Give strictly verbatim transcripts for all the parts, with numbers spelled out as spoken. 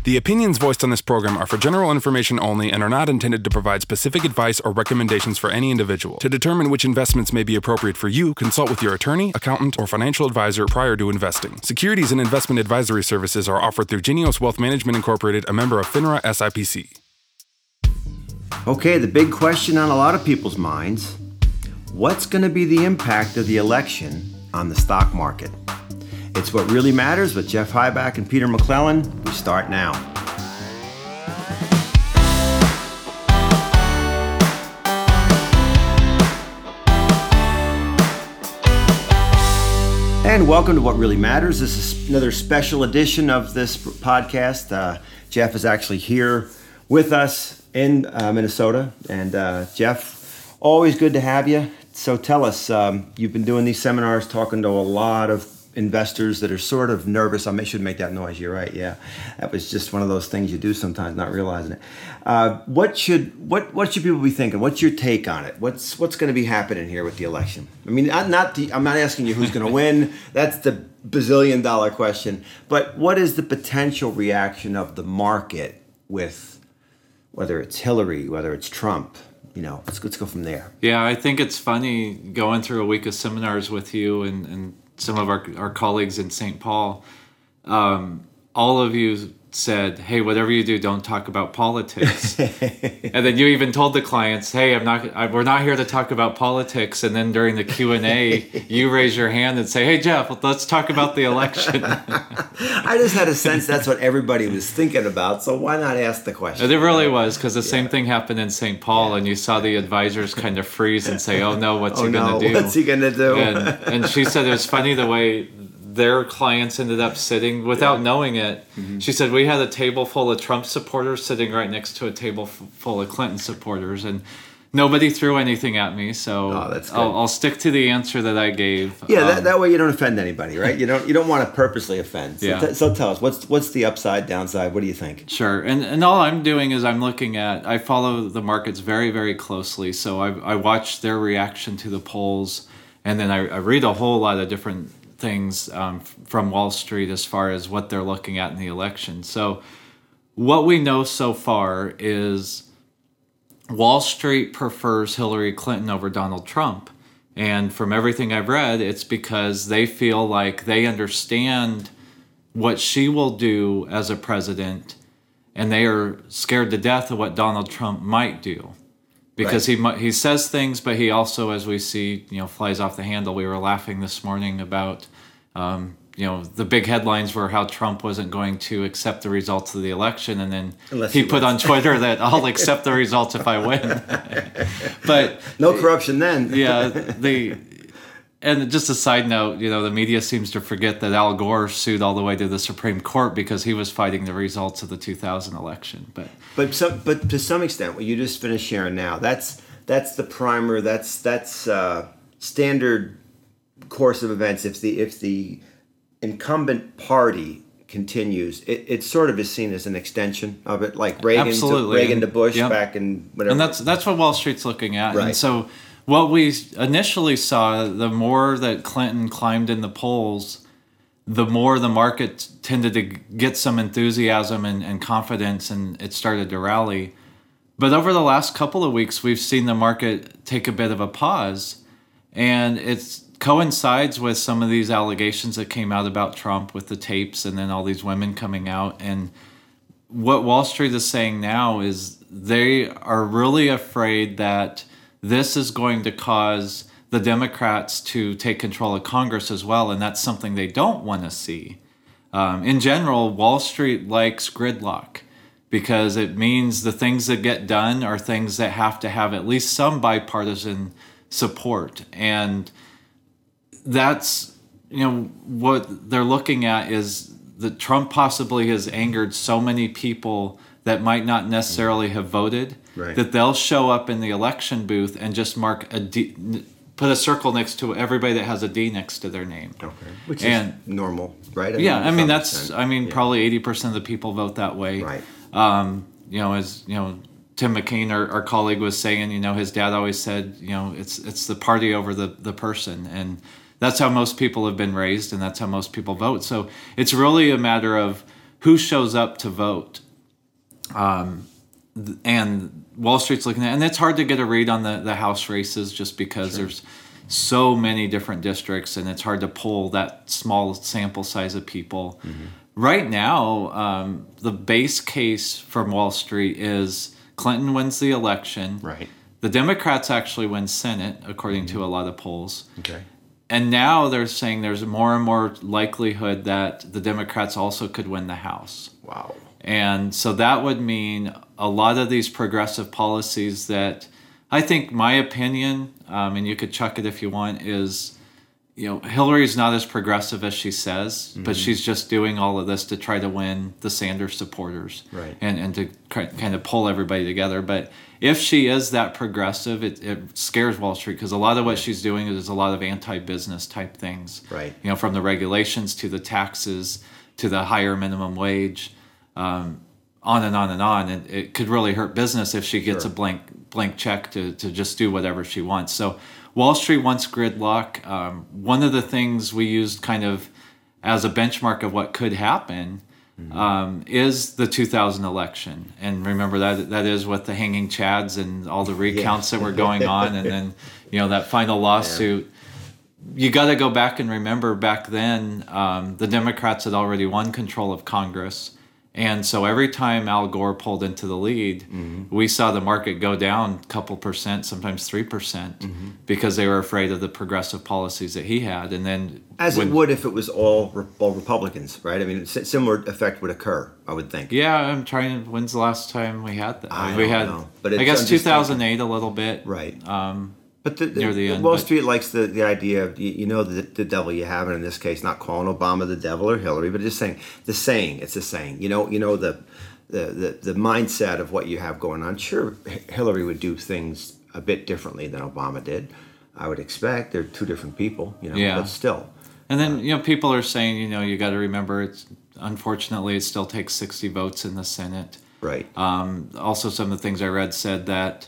The opinions voiced on this program are for general information only and are not intended to provide specific advice or recommendations for any individual. To determine which investments may be appropriate for you, consult with your attorney, accountant, or financial advisor prior to investing. Securities and investment advisory services are offered through Genios Wealth Management Incorporated, a member of FINRA S I P C. Okay, the big question on a lot of people's minds, what's going to be the impact of the election on the stock market? It's What Really Matters with Jeff Heiback and Peter McClellan. We start now. And welcome to What Really Matters. This is another special edition of this podcast. Uh, Jeff is actually here with us in uh, Minnesota. And uh, Jeff, always good to have you. So tell us, um, you've been doing these seminars, talking to a lot of investors that are sort of nervous. I should make that noise. You're right. Yeah, that was just one of those things you do sometimes, not realizing it. Uh, what should what what should people be thinking? What's your take on it? What's what's going to be happening here with the election? I mean, not, not the, I'm not asking you who's going to win. That's the bazillion dollar question. But what is the potential reaction of the market with whether it's Hillary, whether it's Trump? You know, let's let's go from there. Yeah, I think it's funny going through a week of seminars with you and, and some of our, our colleagues in Saint Paul. Um, all of you said, hey, whatever you do, don't talk about politics. And then you even told the clients, hey, I'm not, I, we're not here to talk about politics. And then during the Q and A, you raise your hand and say, hey, Jeff, let's talk about the election. I just had a sense that's what everybody was thinking about, so why not ask the question? It really was, because the yeah. same thing happened in Saint Paul, yeah. and you saw the advisors kind of freeze and say, oh, no, what's oh, he no, going to do? What's he going to do? And, and she said it was funny the way their clients ended up sitting without yeah. knowing it. Mm-hmm. She said, we had a table full of Trump supporters sitting right next to a table f- full of Clinton supporters, and nobody threw anything at me, so oh, that's good. I'll, I'll stick to the answer that I gave. Yeah, um, that, that way you don't offend anybody, right? You don't you don't want to purposely offend. So, yeah. t- so tell us, what's what's the upside, downside? What do you think? Sure, and and all I'm doing is I'm looking at, I follow the markets very, very closely, so I, I watch their reaction to the polls, and then I, I read a whole lot of different things um, from Wall Street as far as what they're looking at in the election. So what we know so far is Wall Street prefers Hillary Clinton over Donald Trump. And from everything I've read, it's because they feel like they understand what she will do as a president, and they are scared to death of what Donald Trump might do. Because right. he he says things, but he also, as we see, you know, flies off the handle. We were laughing this morning about, um, you know, the big headlines were how Trump wasn't going to accept the results of the election, and then Unless he, he put on Twitter that I'll accept the results if I win. But no corruption then. yeah, the and just a side note, you know, the media seems to forget that Al Gore sued all the way to the Supreme Court because he was fighting the results of the two thousand election. But but some, but to some extent, what you just finished sharing now, that's that's the primer. That's that's uh, standard course of events. If the if the incumbent party continues, it, it sort of is seen as an extension of it, like Reagan Absolutely. to Reagan to Bush yep. back in whatever. And that's that's what Wall Street's looking at. Right. And so what we initially saw, the more that Clinton climbed in the polls, the more the market tended to get some enthusiasm and, and confidence, and it started to rally. But over the last couple of weeks, we've seen the market take a bit of a pause, and it coincides with some of these allegations that came out about Trump with the tapes and then all these women coming out. And what Wall Street is saying now is they are really afraid that this is going to cause the Democrats to take control of Congress as well, and that's something they don't want to see. Um, in general, Wall Street likes gridlock because it means the things that get done are things that have to have at least some bipartisan support. And that's, you know, what they're looking at is that Trump possibly has angered so many people that might not necessarily have voted, right. that they'll show up in the election booth and just mark a D, put a circle next to everybody that has a D next to their name. Okay, which and, is normal, right? I yeah, mean, I mean that's, I mean yeah. probably eighty percent of the people vote that way. Right. Um, you know, as you know, Tim McCain, our, our colleague, was saying, you know, his dad always said, you know, it's it's the party over the the person, and that's how most people have been raised, and that's how most people vote. So it's really a matter of who shows up to vote. Um, th- and Wall Street's looking at, and it's hard to get a read on the, the House races just because sure. there's so many different districts, and it's hard to pull that small sample size of people. Mm-hmm. Right now, um, the base case from Wall Street is Clinton wins the election. Right. The Democrats actually win Senate, according mm-hmm. to a lot of polls. Okay. And now they're saying there's more and more likelihood that the Democrats also could win the House. Wow. And so that would mean a lot of these progressive policies that I think, my opinion, um, and you could chuck it if you want, is, you know, Hillary's not as progressive as she says, mm-hmm. but she's just doing all of this to try to win the Sanders supporters right. and, and to kind of pull everybody together. But if she is that progressive, it, it scares Wall Street because a lot of what she's doing is a lot of anti-business type things. Right. You know, from the regulations to the taxes to the higher minimum wage, um, on and on and on. And it could really hurt business if she gets sure. a blank blank check to, to just do whatever she wants. So Wall Street wants gridlock. Um, one of the things we used kind of as a benchmark of what could happen mm-hmm. um, is the two thousand election. And remember that that is with the hanging chads and all the recounts yeah. that were going on. And then, you know, that final lawsuit. Yeah. You got to go back and remember back then, um, the Democrats had already won control of Congress. And so every time Al Gore pulled into the lead, mm-hmm. we saw the market go down a couple percent, sometimes three percent, mm-hmm. because they were afraid of the progressive policies that he had. And then, as when, it would if it was all all Republicans, right? I mean, similar effect would occur, I would think. Yeah, I'm trying. to... When's the last time we had that? I we don't had, know. But I guess two thousand eight a little bit, right? Um, But the, the, near the the end, Wall but, Street likes the, the idea of, you, you know, the, the devil you have, and in this case, not calling Obama the devil or Hillary, but just saying, the saying, it's a saying. You know, you know the, the, the, the mindset of what you have going on. Sure, Hillary would do things a bit differently than Obama did, I would expect. They're two different people, you know, yeah. but still. And then, you know, people are saying, you know, you got to remember, it's unfortunately, it still takes sixty votes in the Senate. Right. Um, also, some of the things I read said that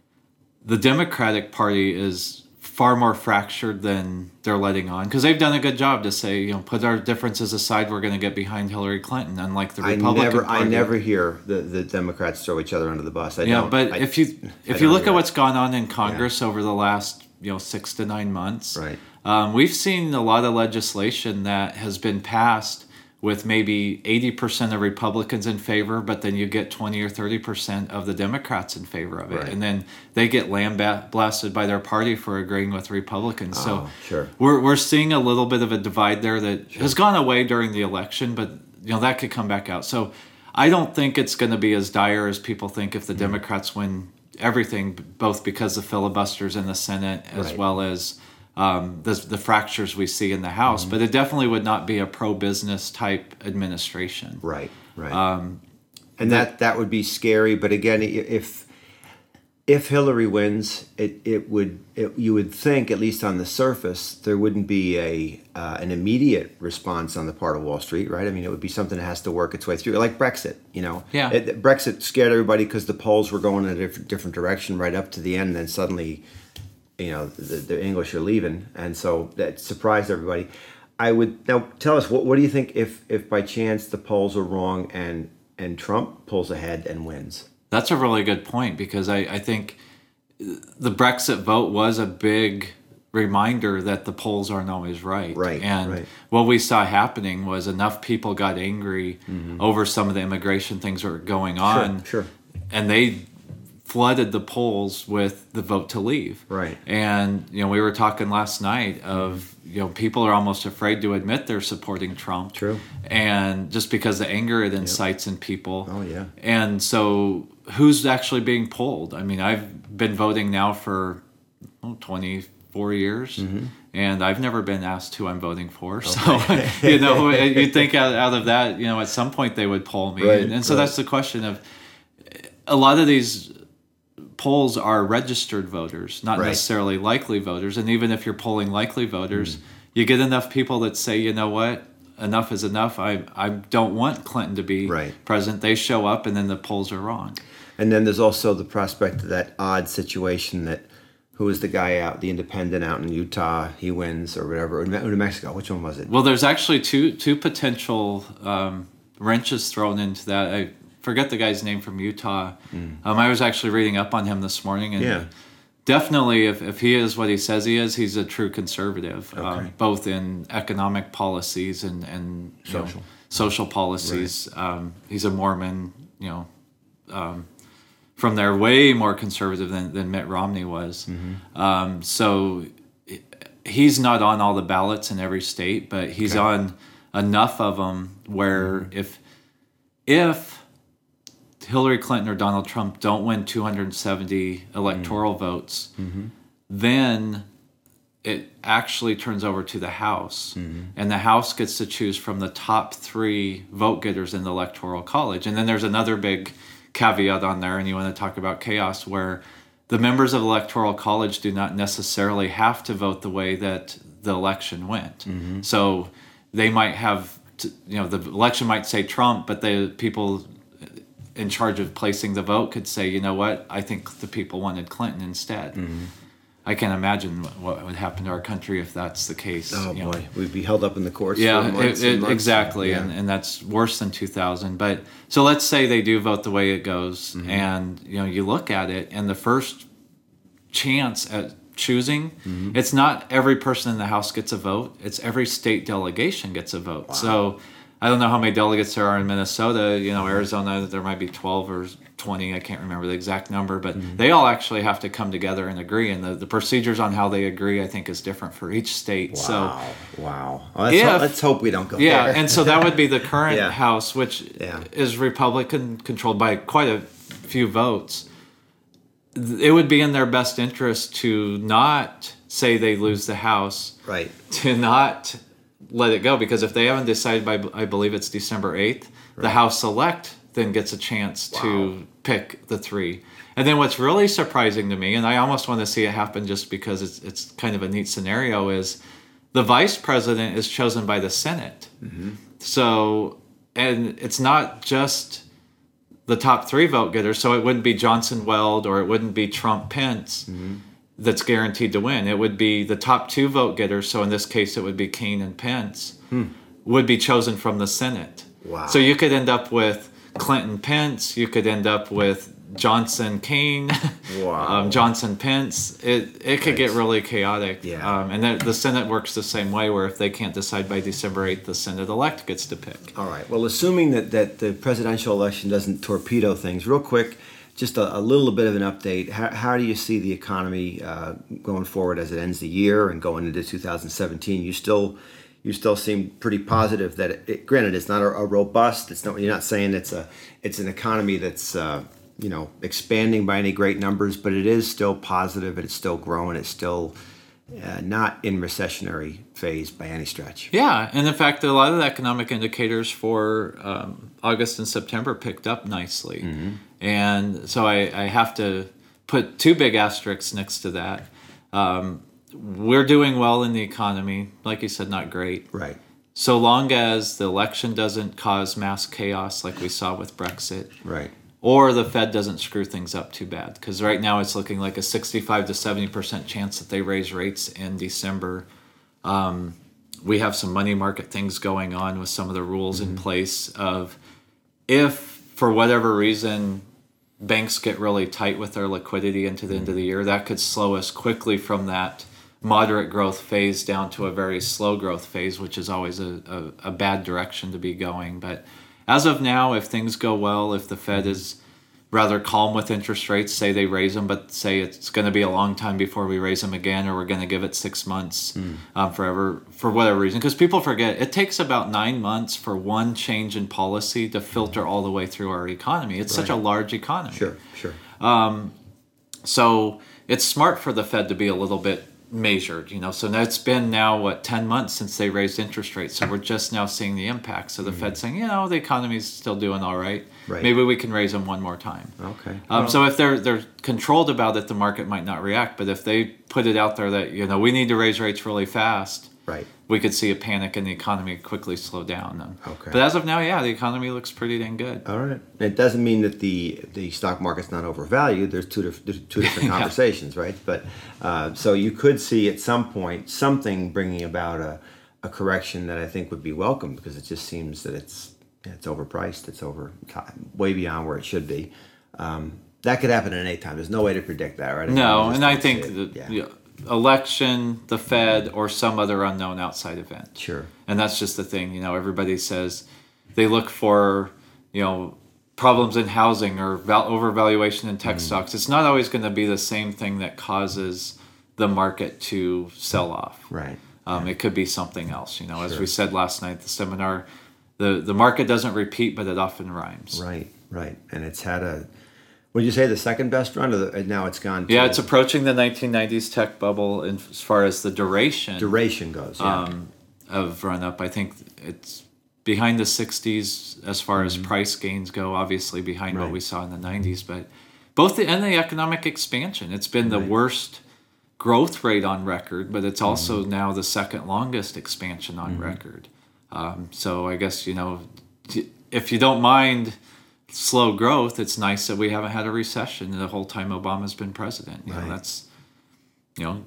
the Democratic Party is far more fractured than they're letting on, because they've done a good job to say, you know, put our differences aside, we're going to get behind Hillary Clinton, unlike the Republican I never, Party. I never hear the, the Democrats throw each other under the bus. I yeah, don't, but I, if you if I you look hear at what's gone on in Congress yeah. over the last, you know, six to nine months, right. um, we've seen a lot of legislation that has been passed with maybe eighty percent of Republicans in favor, but then you get twenty or thirty percent of the Democrats in favor of it. Right. And then they get lambasted by their party for agreeing with Republicans. Oh, so sure. we're we're seeing a little bit of a divide there that sure. has gone away during the election, but you know that could come back out. So I don't think it's going to be as dire as people think if the mm-hmm. Democrats win everything, both because of filibusters in the Senate as right. well as Um, the, the fractures we see in the House, mm-hmm. but it definitely would not be a pro-business type administration. Right, right. Um, and that, that would be scary. But again, if if Hillary wins, it it would it, you would think, at least on the surface, there wouldn't be a uh, an immediate response on the part of Wall Street, right? I mean, it would be something that has to work its way through, like Brexit. You know, yeah. It, Brexit scared everybody because the polls were going in a different, different direction right up to the end, and then suddenly, you know, the, the English are leaving, and so that surprised everybody. I would now tell us what what do you think if if by chance the polls are wrong and and Trump pulls ahead and wins? That's a really good point, because I, I think the Brexit vote was a big reminder that the polls aren't always right. Right. And right. what we saw happening was enough people got angry mm-hmm. over some of the immigration things that were going on. Sure, sure. And they flooded the polls with the vote to leave. Right. And, you know, we were talking last night of, you know, people are almost afraid to admit they're supporting Trump. True. And just because the anger it incites yep. in people. Oh, yeah. And so who's actually being polled? I mean, I've been voting now for oh, twenty-four years. Mm-hmm. And I've never been asked who I'm voting for. Okay. So, you know, you'd think out, out of that, you know, at some point they would poll me. Right, and, and so right. that's the question of, a lot of these polls are registered voters, not right. necessarily likely voters. And even if you're polling likely voters, mm. you get enough people that say, you know what, enough is enough. I I don't want Clinton to be right. president. They show up and then the polls are wrong. And then there's also the prospect of that odd situation that, who was the guy out, the independent out in Utah, he wins or whatever, or New Mexico, which one was it? Well, there's actually two two potential um, wrenches thrown into that. I forget the guy's name from Utah. Mm. Um, I was actually reading up on him this morning, and yeah. definitely, if, if he is what he says he is, he's a true conservative, okay. um, both in economic policies and, and social know, social policies. Right. Um, he's a Mormon, you know, um, from there, way more conservative than, than Mitt Romney was. Mm-hmm. Um, so he's not on all the ballots in every state, but he's okay. on enough of them where mm-hmm. if if Hillary Clinton or Donald Trump don't win two hundred seventy electoral mm-hmm. votes, mm-hmm. then it actually turns over to the House. Mm-hmm. And the House gets to choose from the top three vote getters in the Electoral College. And then there's another big caveat on there, and you want to talk about chaos, where the members of the Electoral College do not necessarily have to vote the way that the election went. Mm-hmm. So they might have, to, you know, the election might say Trump, but the people in charge of placing the vote could say, you know what, I think the people wanted Clinton instead. Mm-hmm. I can't imagine what would happen to our country if that's the case. Oh you boy, know. We'd be held up in the courts. Yeah, for months it, it, and months. exactly, yeah. and and that's worse than two thousand. But so let's say they do vote the way it goes, mm-hmm. and you know you look at it, and the first chance at choosing, mm-hmm. it's not every person in the House gets a vote; it's every state delegation gets a vote. Wow. So I don't know how many delegates there are in Minnesota. You know, Arizona, there might be twelve or twenty. I can't remember the exact number, but mm-hmm. they all actually have to come together and agree. And the, the procedures on how they agree, I think, is different for each state. Wow. So, wow. Well, let's, if, ho- let's hope we don't go yeah, there. and so that would be the current yeah. House, which yeah. is Republican controlled by quite a few votes. It would be in their best interest to not say they lose the House, right? To not let it go, because if they haven't decided by, I believe it's December eighth, right. the House select then gets a chance wow. to pick the three. And then what's really surprising to me, and I almost want to see it happen just because it's it's kind of a neat scenario, is the vice president is chosen by the Senate. Mm-hmm. So, and it's not just the top three vote getters, so it wouldn't be Johnson Weld or it wouldn't be Trump Pence mm-hmm. that's guaranteed to win. It would be the top two vote getters, so in this case it would be Kaine and Pence, hmm. would be chosen from the Senate. Wow. So you could end up with Clinton Pence, you could end up with Johnson Kaine, wow. um, Johnson Pence. It it could right. get really chaotic. Yeah. Um, and the, the Senate works the same way, where if they can't decide by December eighth, the Senate elect gets to pick. All right. Well, assuming that, that the presidential election doesn't torpedo things, real quick, just a, a little bit of an update. How, how do you see the economy uh, going forward as it ends the year and going into two thousand seventeen? You still you still seem pretty positive that it, it, granted, it's not a, a robust. It's not. You're not saying it's a it's an economy that's uh, you know expanding by any great numbers, but it is still positive. It's still growing. It's still uh, not in recessionary phase by any stretch. Yeah, and in fact, a lot of the economic indicators for um, August and September picked up nicely, mm-hmm. and so I, I have to put two big asterisks next to that. Um, We're doing well in the economy. Like you said, not great. Right. So long as the election doesn't cause mass chaos like we saw with Brexit. Right. Or the Fed doesn't screw things up too bad. Because right now it's looking like a sixty-five to seventy percent chance that they raise rates in December. Um, we have some money market things going on with some of the rules mm-hmm. in place of if, for whatever reason, banks get really tight with their liquidity into the mm-hmm. end of the year, that could slow us quickly from that moderate growth phase down to a very slow growth phase, which is always a, a, a bad direction to be going. But as of now, if things go well, if the Fed is rather calm with interest rates, say they raise them, but say it's going to be a long time before we raise them again, or we're going to give it six months mm. um, forever, for whatever reason. Because people forget, it takes about nine months for one change in policy to filter all the way through our economy. It's right. such a large economy. Sure, sure. Um, so it's smart for the Fed to be a little bit measured, you know. So now it's been now what ten months since they raised interest rates, so we're just now seeing the impact. So the mm-hmm. Fed's saying, you know, the economy's still doing all right. Right. Maybe we can raise them one more time. Okay. Um, well, so if they're they're controlled about it, the market might not react. But if they put it out there that, you know, we need to raise rates really fast, right, we could see a panic and the economy quickly slow down. Okay. But as of now, yeah, the economy looks pretty dang good. All right. It doesn't mean that the, the stock market's not overvalued. There's two, dif- there's two different yeah. conversations, right? But uh, so you could see at some point something bringing about a, a correction that I think would be welcome, because it just seems that it's It's overpriced. It's over way beyond where it should be. Um, that could happen at any time. There's no way to predict that, right? I no, mean, and I think the, yeah. the election, the Fed, or some other unknown outside event. Sure. And that's just the thing. You know, everybody says they look for, you know, problems in housing or val- overvaluation in tech mm. stocks. It's not always going to be the same thing that causes the market to sell off. Right. Um, yeah. It could be something else. You know, sure. as we said last night at the seminar, the, the market doesn't repeat, but it often rhymes. Right, right. And it's had a, would you say the second best run, or the, now it's gone to... Yeah, it's approaching the nineteen nineties tech bubble in, as far as the duration. Duration goes, yeah. Um, of run-up. I think it's behind the sixties as far as mm-hmm. price gains go, obviously behind right. what we saw in the nineties, but both the and the economic expansion. It's been the right. worst growth rate on record, but it's also mm-hmm. now the second longest expansion on mm-hmm. record. Um, so I guess, you know, if you don't mind slow growth, it's nice that we haven't had a recession the whole time Obama's been president. You right. know, that's, you know,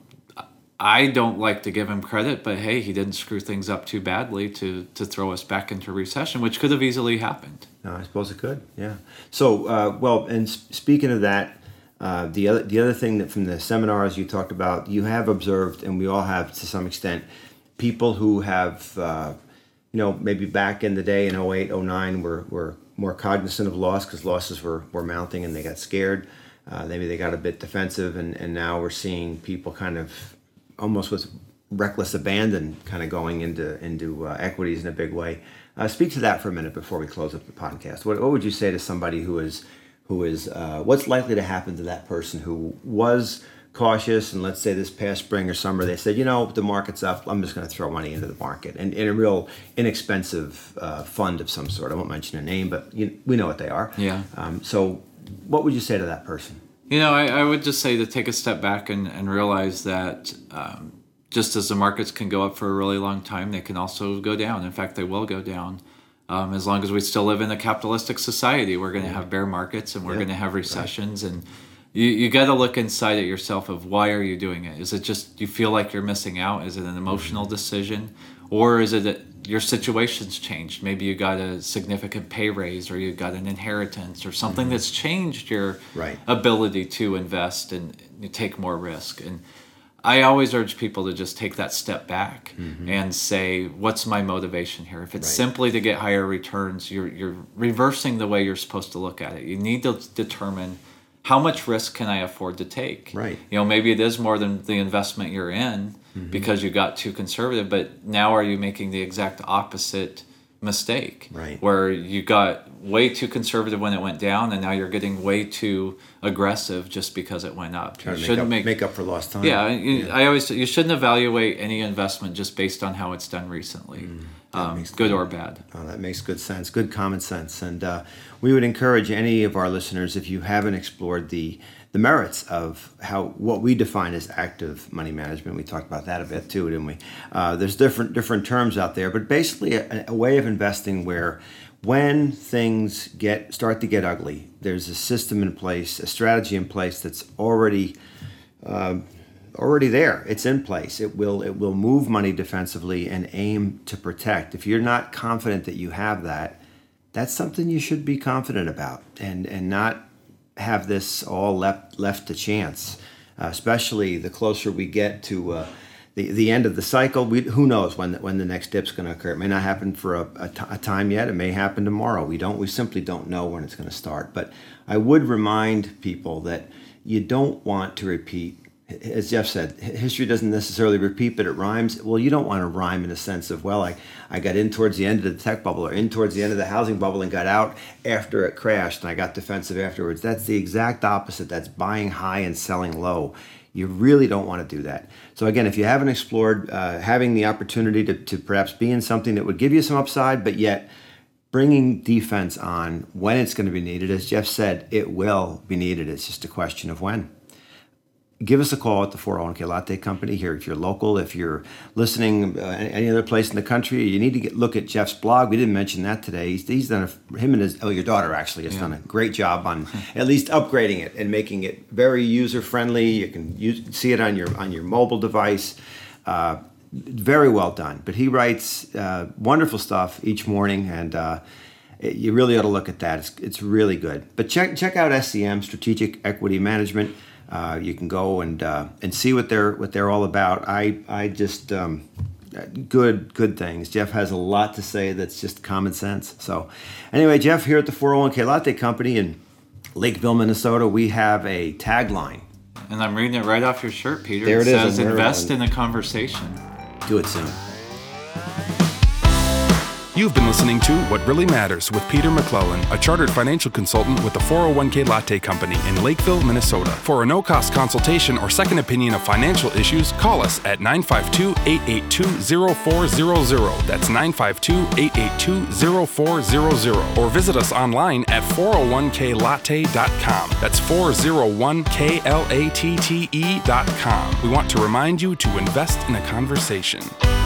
I don't like to give him credit, but hey, he didn't screw things up too badly to, to throw us back into recession, which could have easily happened. No, I suppose it could. Yeah. So, uh, well, and speaking of that, uh, the other the other thing that from the seminars you talked about, you have observed, and we all have to some extent, people who have, uh, you know, maybe back in the day in oh eight, oh nine were were more cognizant of loss because losses were, were mounting and they got scared. Uh, maybe they got a bit defensive, and, and now we're seeing people kind of almost with reckless abandon kind of going into into uh, equities in a big way. Uh, speak to that for a minute before we close up the podcast. What, what would you say to somebody who is, who is uh, what's likely to happen to that person who was cautious, and let's say this past spring or summer they said, you know, the market's up, I'm just going to throw money into the market, and in a real inexpensive uh, fund of some sort. I won't mention a name, but you, we know what they are. Yeah. Um, so what would you say to that person? You know, I, I would just say to take a step back and, and realize that um, just as the markets can go up for a really long time, they can also go down. In fact, they will go down. Um, as long as we still live in a capitalistic society, we're going to have bear markets and we're yeah, going to have recessions. Right. And you, you got to look inside at yourself of why are you doing it? Is it just you feel like you're missing out? Is it an emotional decision? Or is it that your situation's changed? Maybe you got a significant pay raise, or you got an inheritance, or something mm-hmm. that's changed your right. ability to invest and you take more risk. And I always urge people to just take that step back mm-hmm. and say, what's my motivation here? If it's right. simply to get higher returns, you're you're reversing the way you're supposed to look at it. You need to determine how much risk can I afford to take? Right. You know, maybe it is more than the investment you're in mm-hmm. because you got too conservative, but now are you making the exact opposite mistake? Right. Where you got way too conservative when it went down, and now you're getting way too aggressive just because it went up. Trying you to make up, make, make up for lost time. Yeah, you, yeah. I always you shouldn't evaluate any investment just based on how it's done recently. Mm. Um, good or bad. Oh, that makes good sense. Good common sense. And uh, we would encourage any of our listeners, if you haven't explored the the merits of how what we define as active money management. We talked about that a bit too, didn't we? Uh, there's different different terms out there, but basically a, a way of investing where when things get start to get ugly, there's a system in place, a strategy in place that's already uh, already there. It's in place. It will it will move money defensively and aim to protect. If you're not confident that you have that, that's something you should be confident about, and and not have this all left left to chance. Uh, especially the closer we get to uh, the the end of the cycle. We, who knows when the, when the next dip's going to occur? It may not happen for a, a, t- a time yet. It may happen tomorrow. We don't. We simply don't know when it's going to start. But I would remind people that you don't want to repeat. As Jeff said, history doesn't necessarily repeat, but it rhymes. Well, you don't want to rhyme in a sense of, well, I, I got in towards the end of the tech bubble or in towards the end of the housing bubble and got out after it crashed and I got defensive afterwards. That's the exact opposite. That's buying high and selling low. You really don't want to do that. So again, if you haven't explored uh, having the opportunity to, to perhaps be in something that would give you some upside, but yet bringing defense on when it's going to be needed, as Jeff said, it will be needed. It's just a question of when. Give us a call at the four oh one k Latte Company here. If you're local, if you're listening uh, any other place in the country, you need to get, look at Jeff's blog. We didn't mention that today. He's, he's done a, him and his oh your daughter actually has yeah. done a great job on at least upgrading it and making it very user friendly. You can use, see it on your on your mobile device. Uh, very well done. But he writes uh, wonderful stuff each morning, and uh, it, you really ought to look at that. It's, it's really good. But check check out S C M, Strategic Equity Management. Uh, you can go and uh, and see what they're what they're all about. I I just um, good good things. Jeff has a lot to say that's just common sense. So anyway, Jeff, here at the four oh one k Latte Company in Lakeville, Minnesota, we have a tagline. And I'm reading it right off your shirt, Peter. There it, it is. says, invest in a conversation. Do it soon. You've been listening to What Really Matters with Peter McClellan, a chartered financial consultant with the four oh one k Latte Company in Lakeville, Minnesota. For a no-cost consultation or second opinion of financial issues, call us at nine five two, eight eight two, zero four zero zero. That's nine five two, eight eight two, zero four zero zero. Or visit us online at four oh one k latte dot com. That's four oh one k latte dot com. We want to remind you to invest in a conversation.